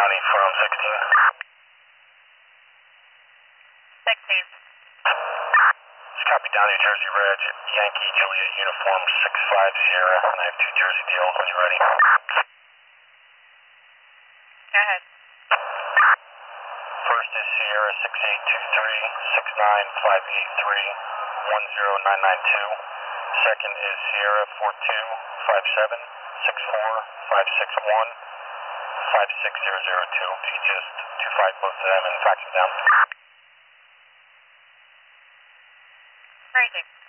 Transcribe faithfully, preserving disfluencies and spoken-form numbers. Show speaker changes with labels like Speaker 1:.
Speaker 1: County from sixteen.
Speaker 2: sixteen.
Speaker 1: Just copy down New Jersey Reg, Yankee Juliet Uniform six five Sierra, and I have two Jersey deals when you're ready.
Speaker 2: Go ahead.
Speaker 1: First is Sierra six eight two three, six nine five eight three, one zero nine nine two. Second is Sierra four two five seven, six four five six one, five six zero zero two. You can just two five both of them and fax them down.
Speaker 2: Crazy.